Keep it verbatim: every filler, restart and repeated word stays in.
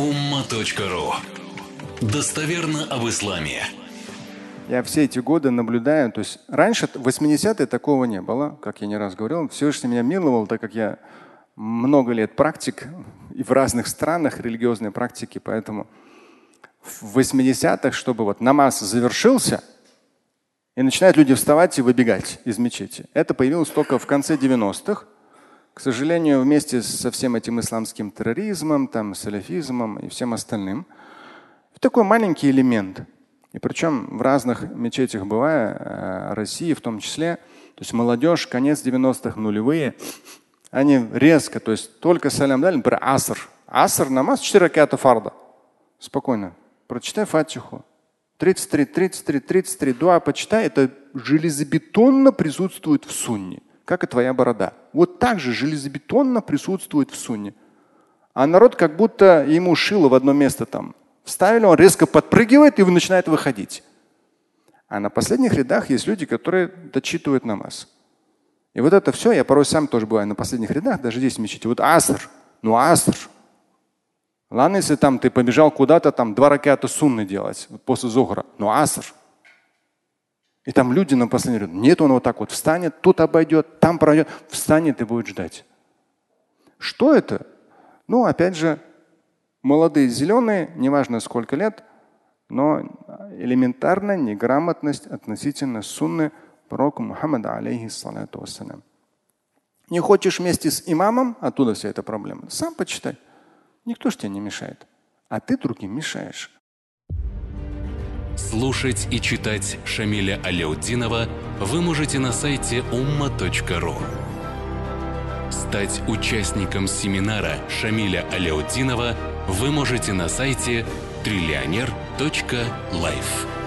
умма точка ру. Достоверно об исламе. Я все эти годы наблюдаю, то есть раньше, в восьмидесятые, такого не было, как я не раз говорил. Всевышний меня миловал, так как я много лет практик и в разных странах религиозной практики, поэтому в восьмидесятых, чтобы вот намаз завершился, и начинают люди вставать и выбегать из мечети. Это появилось только в конце девяностых. К сожалению, вместе со всем этим исламским терроризмом, там, салафизмом и всем остальным. Такой маленький элемент. И причем в разных мечетях бывая, России в том числе, то есть молодежь, конец девяностых, нулевые, они резко, то есть только салям дали, например, аср. Аср намаз, четыре раката фарда. Спокойно. Прочитай фатиху. тридцать три, тридцать три, тридцать три, дуа почитай. Это железобетонно присутствует в сунне. Как и твоя борода. Вот так же железобетонно присутствует в сунне. А народ как будто ему шило в одно место там вставили, он резко подпрыгивает и начинает выходить. А на последних рядах есть люди, которые дочитывают намаз. И вот это все, я порой сам тоже бываю на последних рядах, даже здесь в мечети. Вот аср, ну аср. Ладно, если там ты побежал куда-то, там два раката сунны делать вот после зухра, ну аср. И там люди на последний ряд. Нет, он вот так вот встанет, тут обойдет, там пройдет, встанет и будет ждать. Что это? Ну, опять же, молодые зеленые, неважно сколько лет, но элементарная неграмотность относительно сунны пророка Мухаммада, алейхиссалату вассалям. Не хочешь вместе с имамом, оттуда вся эта проблема. Сам почитай. Никто ж тебе не мешает. А ты другим мешаешь. Слушать и читать Шамиля Аляутдинова вы можете на сайте умма точка ру. Стать участником семинара Шамиля Аляутдинова вы можете на сайте триллионер точка лайф.